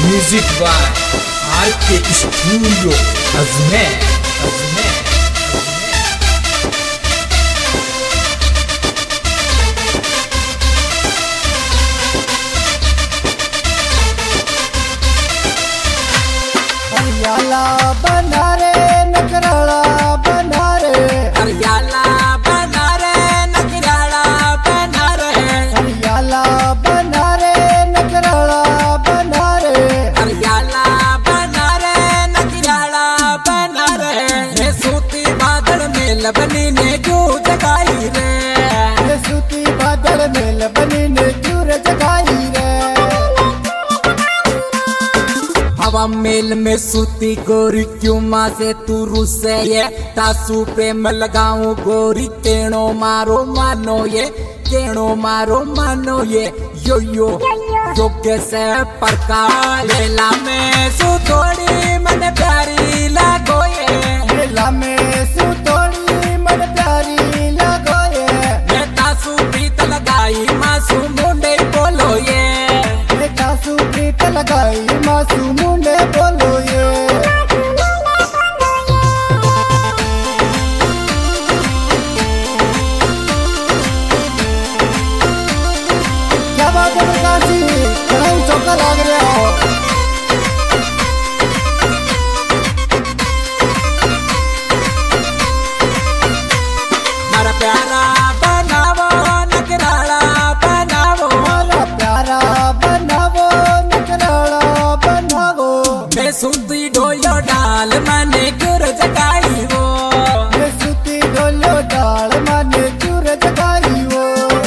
Music by RK studio Ajmer. हरियाला बना रे नगराला बना रे, हरियाला बना रे नगराला बना रे, हरियाला बना रे नगराला बना रे, हरियाला बना रे नगराला बना रे। सूती बादल में लबनी ने क्यों जगाई रे, सूती बादल में लबनी ने क्यों जगाई रे। हवा मेल में सूती गोरी क्यों माँ से तू रुसे ये, तासू प्रेम लगाऊं गोरी केणो मारो मानो ये, केणो मारो मानो ये। यो यो योग्य से प्रकार लेला में सुतोड़ी मन प्यारी लागो ये, लेला में सुतोड़ी मन प्यारी लागो ये। मैं तासू प्रीत लगाई मासू मुंडे बोलो ये, मैं तासू प्रीत लगाई मासू मुंडे बोलो ये। क्या बात है प्रकाश जी, कहीं चौका लाग रहा हो। मारा प्यारा बनावो नगराला बनावो, मारा प्यारा बनावो नगराला बनावो। मैं सुनती डोलो डाल मने गुर जगाई वो, मैं सूती डोलो डाल माने चूर जगाई वो।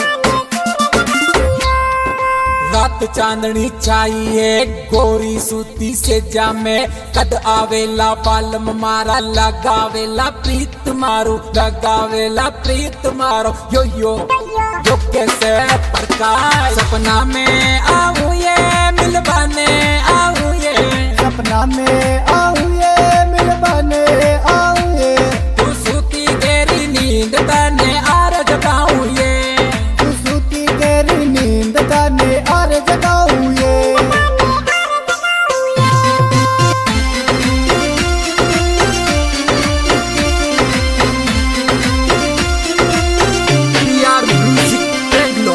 रात चांदनी चाहिए गोरी सूती से जामे, कद आवेला पालम मारा लगावेला प्रीत मारो, लगावेला प्रीत मारो। यो यो यो कैसे प्रकाश सपना में आऊं ये मिलवाने आऊं ये, सपना में आऊं ये मिलवाने आऊं ये। तू सूती तेरी नींद तने आर जगाऊं ये, तू सूती तेरी नींद ताने और जगाऊं ये। यार म्यूजिक देख लो।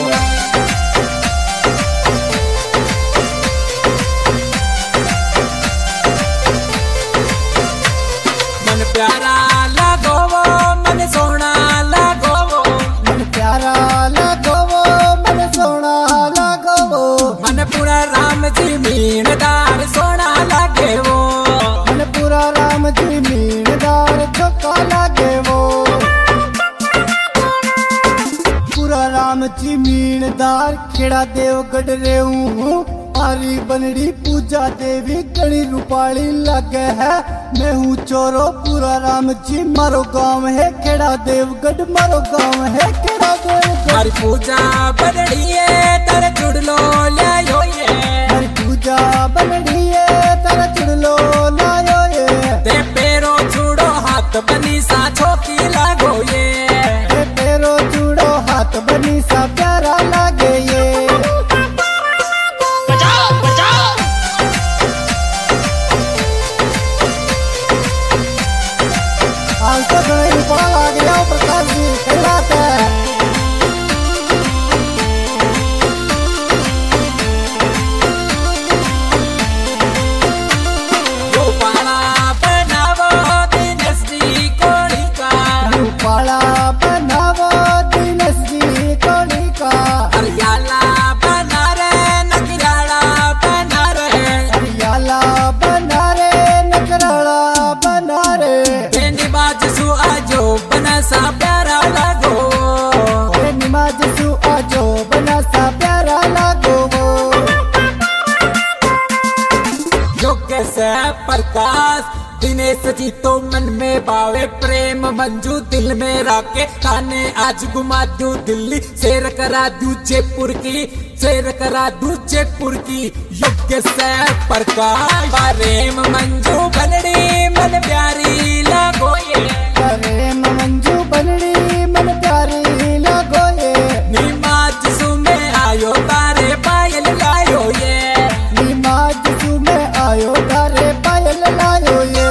मन प्यारा लागो वो मन सोना लागो वो, मन प्यारा लागो वो मन सोना लागो वो। मन पूरा राम जी मीनदार सोना लागे वो, मन पूरा राम जी मीनदार चौका लागे वो। पूरा राम जी मीनदार खेड़ा देव गढ़ रेऊ हूँ। आरी बनड़ी पूजा देवी गणी रूपाली लगे है। मैं हूँ चोरो पूरा राम जी मारो गाँव है खेड़ा देवगढ़, मारो गाँव है खेड़ा देवगढ़। हर पूजा बदड़ी है तर जुड़ लो लायो ये, हर पूजा बनड़ी है तारा चुड़ लो लायो ये। ते पैरों छुड़ो हाथ बनी सा छोकी लागो ये, ए पैरो चूड़ो हाथ बनी सा प्यारा लागे ये। आज तो गणे रूपा आ गया प्रकाश जी, सही बात है। रूपाला बनावो दिनेश जी कोड़ी का, रूपाला बनावो दिनेश जी कोड़ी का। हरियाला बना रे नगराला बना रे, हरियाला बना रे नगराला बना रे। बेंडी बाज सु आजो बना सा प्यारा लागो, ए निमाज सु आजो बना सा प्यारा लागो वो। योग्य से प्रकाश दिनेश जी तो मन में बावे प्रेम मंजू दिल में राके खाने आज घुमा दूं दिल्ली शेर करा दूं जयपुर की, शेर करा दूं जयपुर की। योग्य से प्रकाश प्रेम मंजू बनड़ी मन प्यारी लागो ये, प्रेम मंजू बनड़ी मन प्यारी लागो ये। निमाज सु में आयो तारे पायल लायो ये, निमाज सु में लायो तारे पायल लायो ये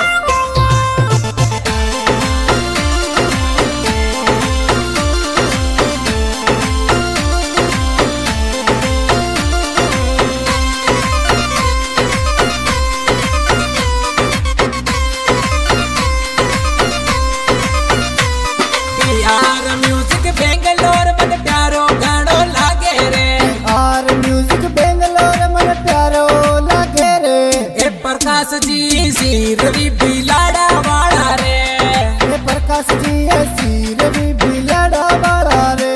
यार म्यूजिक बेंगलोर मन प्यारो गानो लागे रे आर म्यूजिक बेंगलोर मन प्यारो लागे रे ए प्रकाश जी सी रवि बिलाड़ा वाला रे ए प्रकाश जी ऐसी रवि बिलाड़ा वाला रे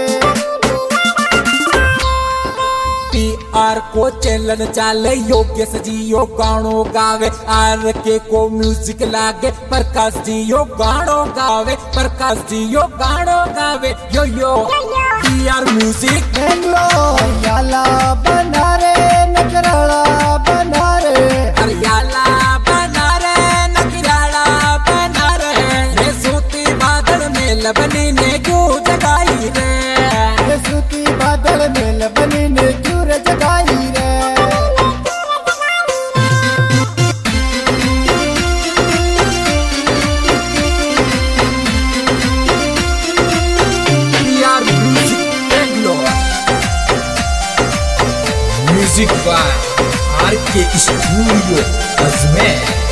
पीआर को चलन चाले योग्य सजियो गानो गावे आर के को म्यूजिक लागे प्रकाश जी यो गानो गावे प्रकाश जी यो गानो गावे यो यो पीआर म्यूजिक बेंगलोर याला बना रे नगराला बना रे हरियाला बना रे नगराला बना रे सूती बादल में लबनी ने क्यों जगाई रे सूती बादल में लबनी ने क्यों जगाई रे PR music Bangalore music by R K studio Ajmer.